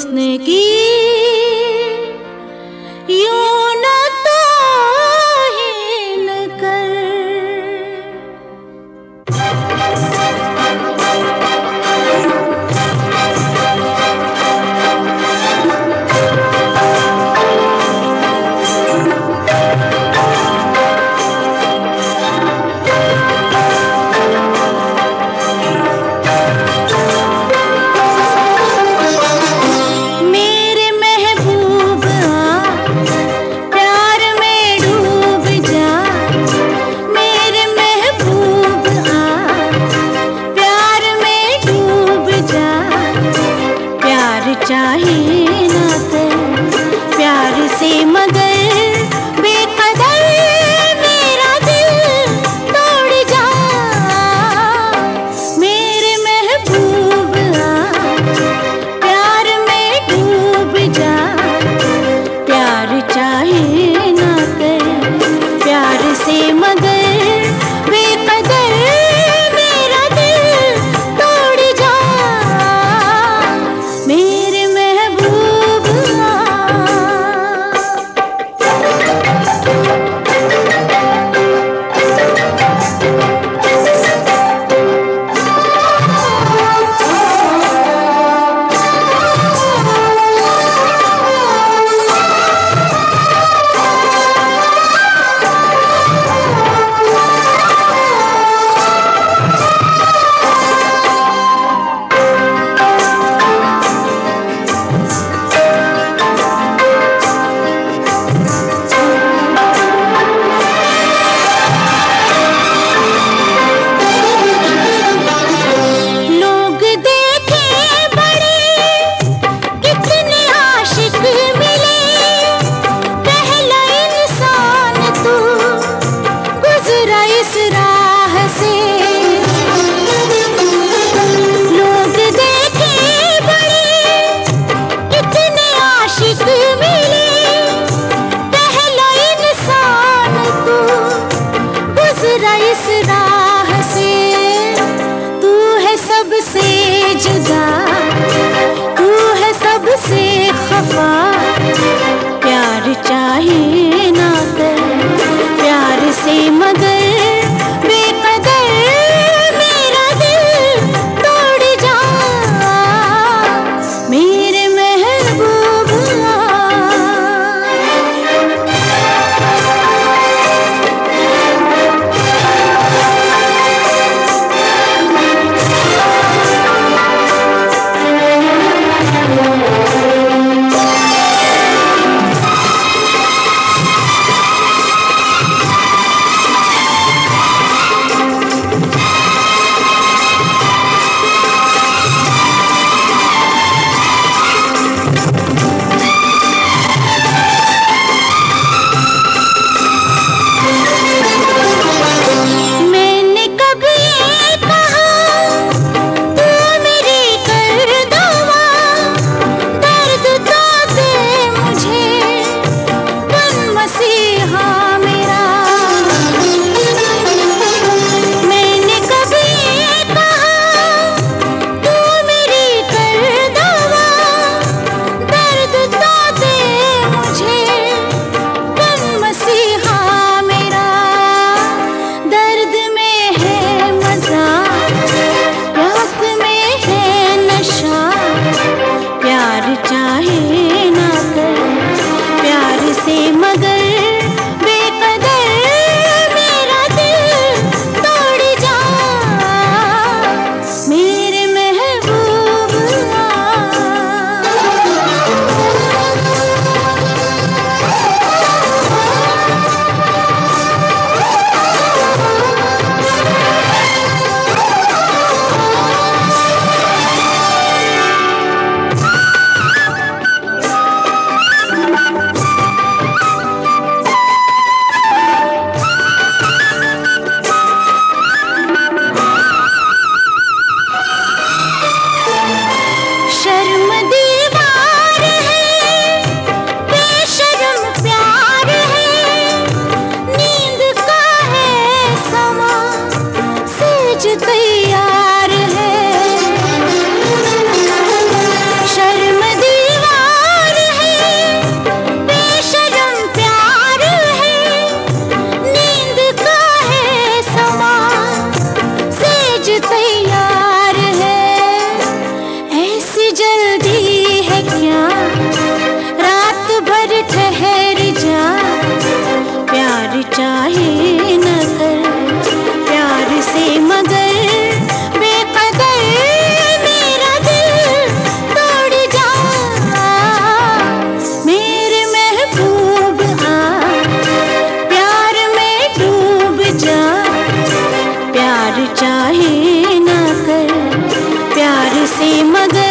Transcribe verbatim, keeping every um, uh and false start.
हुस्न की यूं न तौहीन कर। चाहे ना कर प्यार से मगर बेकदर मेरा दिल तोड़ जा। मेरे महबूब आ प्यार में डूब जा। प्यार चाहे ना कर प्यार से मगर बेकदर मेरा दिल तोड़ जा। मेरे इस राह से तू है सबसे जुदा, तू है सबसे खफा। प्यार चाहे ना कर प्यार से मगर बेकदर मेरा दिल तोड़ जा। मेरे महबूब प्यार से मगर